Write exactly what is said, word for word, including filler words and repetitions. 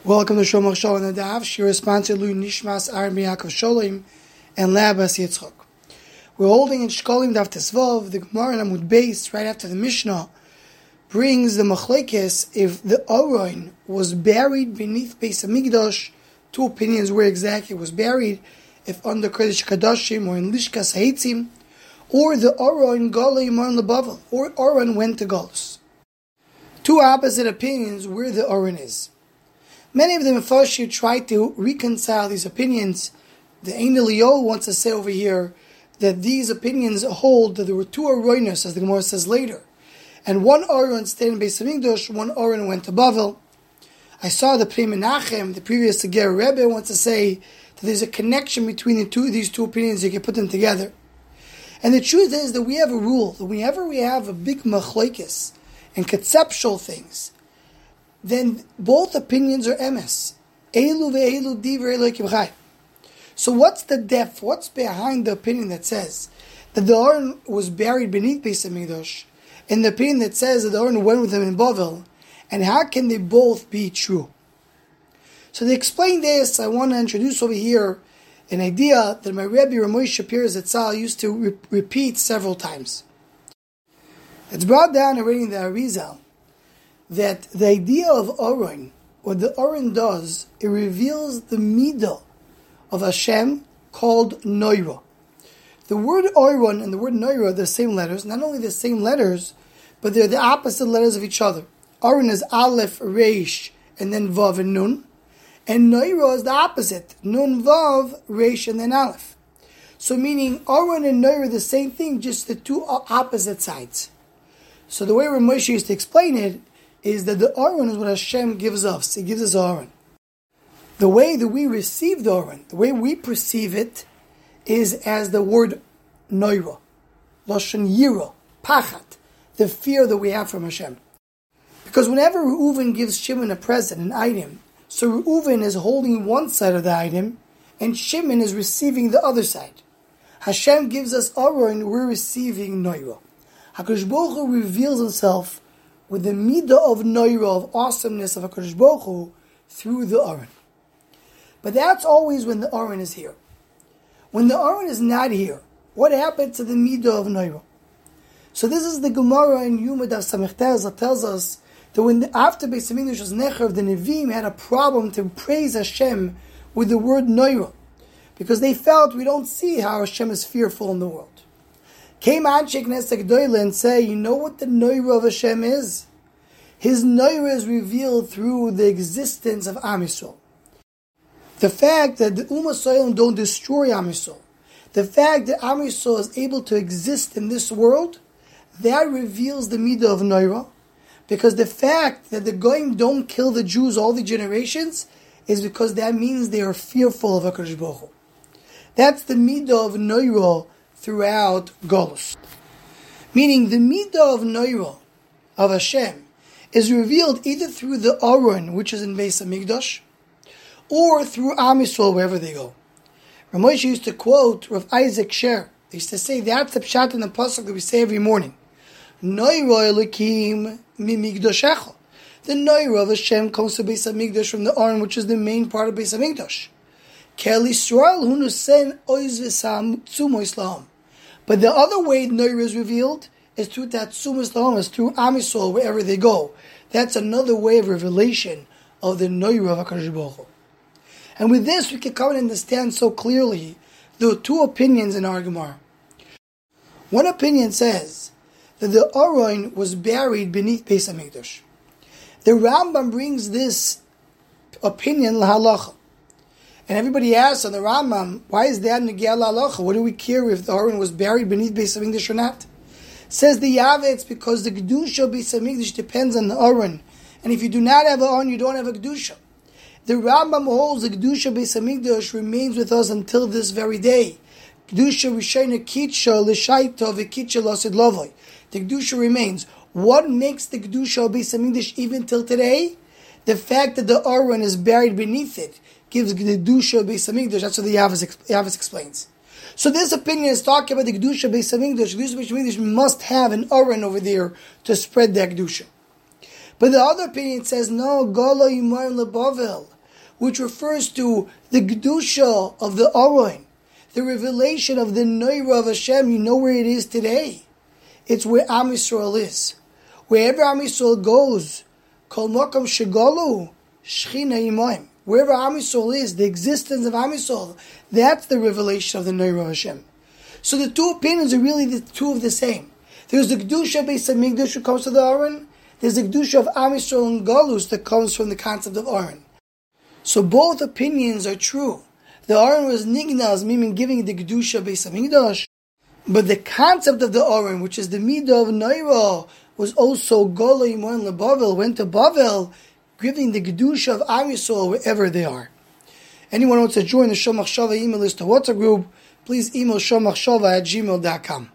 Welcome to Shomach Shalom and Nadav. Shir sponsored Lui Nishmas Aaron Yaakov Sholem and Labas Yitzchok. We're holding in Shkolim Daf Tesvav. The Gemara in Amud Beis, right after the Mishnah, brings the Machlekes if the Aron was buried beneath Beis Hamikdash. Two opinions where exactly it was buried, if under Kodesh Kadashim or in Lishkas Haitzim, or the Aron Galei Marn Lebavel, or Aron went to Galus. Two opposite opinions where the Aron is. Many of the Mefarshim try to reconcile these opinions. The Ein Eliyahu wants to say over here that these opinions hold that there were two Aronos, as the Gemara says later, and one Aron stayed in Beis Hamikdash, one Aron went to Bavel. I saw the Pnei Menachem, the previous Ger Rebbe, wants to say that there's a connection between the two these two opinions. You can put them together. And the truth is that we have a rule that whenever we have a big machlekes and conceptual things, then both opinions are emes. Elu ve'elu divrei Elokim chai. So what's the depth? What's behind the opinion that says that the Aron was buried beneath Beis Hamikdash, and the opinion that says that the Aron went with him in Bavel, and how can they both be true? So to explain this, I want to introduce over here an idea that my Rebbe Ramoy Shapir Zatzal used to re- repeat several times. It's brought down already in the Arizal that the idea of Aron, what the Aron does, it reveals the midah of Hashem called Noira. The word Aron and the word Noira are the same letters, not only the same letters, but they're the opposite letters of each other. Aron is Aleph, Reish, and then Vav and Nun, and Noira is the opposite, Nun, Vav, Reish, and then Aleph. So meaning Aron and Noira are the same thing, just the two opposite sides. So the way Ramesh used to explain it is that the Aron is what Hashem gives us. He gives us Aron. The way that we receive the Aron, the way we perceive it, is as the word Noira, Lashon Yira, Pachat, the fear that we have from Hashem. Because whenever Reuven gives Shimon a present, an item, so Reuven is holding one side of the item, and Shimon is receiving the other side. Hashem gives us Aron, we're receiving Noira. HaKadosh Baruch Hu reveals himself with the midah of Noira, of awesomeness of HaKadosh Baruch Hu, through the Aron. But that's always when the Aron is here. When the Aron is not here, what happened to the midah of Noira? So this is the Gemara in Yuma Daf Samech Tes that tells us that when the, after Beis Hamikdash was Nechav, the Nevi'im had a problem to praise Hashem with the word Noira, because they felt we don't see how Hashem is fearful in the world. Came Anshe Knesset Gdoila and say, you know what the Noira of Hashem is? His Noira is revealed through the existence of Am Yisrael. The fact that the Ummah Yisrael don't destroy Am Yisrael, the fact that Am Yisrael is able to exist in this world, that reveals the midah of Noira, because the fact that the Goyim don't kill the Jews all the generations is because that means they are fearful of HaKadosh Baruch Hu. That's the midah of Noira throughout Golus. Meaning the midah of Noira, of Hashem, is revealed either through the Aron, which is in Beis Hamikdash, or through Am Yisrael, wherever they go. Ramesh used to quote Rav Isaac Sher. They used to say, that's the pshat in the pasuk that we say every morning. Noira Elokim mimigdashecha. The Noira of Hashem comes to Beis Hamikdash from the Aron, which is the main part of Beis Hamikdash. Kel Yisrael hu nosen oiz v'sam tzumo Islam. But the other way Noira is revealed is through that tzumo Islam, is through Am Yisrael, wherever they go. That's another way of revelation of the Noira of HaKadosh Baruch Hu. And with this, we can come and understand so clearly there are two opinions in our Gemara. One opinion says that the Aron was buried beneath Beis Hamikdash. The Rambam brings this opinion lahalacha. And everybody asks on the Rambam, why is that negel lahalacha? What do we care if the Aron was buried beneath Beis Hamikdash or not? Says the Yaveh, it's because the Kedusha of Beis Hamikdash depends on the Aron. And if you do not have an Aron, you don't have a Kedusha. The Rambam holds the Kedusha Beis Hamikdash remains with us until this very day. Kedusha Rishayna Kitcha L'Shaita V'Kitcha L'Asid Lavoi. The Kedusha remains. What makes the Kedusha of Beis Hamikdash even till today? The fact that the Aron is buried beneath it gives the Kedusha of Beis Hamikdash. That's what the Yavas explains. So this opinion is talking about the Kedusha of Beis Hamikdash. The Kedusha of Beis Hamikdash must have an Aron over there to spread the Kedusha. But the other opinion says, no, Gala Yimar LeBavel. which refers to the Gedusha of the Aron, the revelation of the Neira of Hashem. You know where it is today. It's where Am Yisrael is. Wherever Am Yisrael goes, Kol Makom Shegalu, Shechina Imoim. Wherever Am Yisrael is, the existence of Am Yisrael, that's the revelation of the Neira of Hashem. So the two opinions are really the two of the same. There's the Kedusha Beis Hamikdash that comes to the Aron. There's the Kedusha of Am Yisrael and Galus that comes from the concept of Aron. So both opinions are true. The Aron was Nignaz, meaning giving the Kedusha Beis Hamikdash. But the concept of the Aron, which is the Midah of Neira, was also Gola Imoin LeBavel, went to Bavel, giving the Kedusha of Am Yisrael wherever they are. Anyone who wants to join the Shomach Shava email list or WhatsApp group, please email shomachshava at gmail dot com.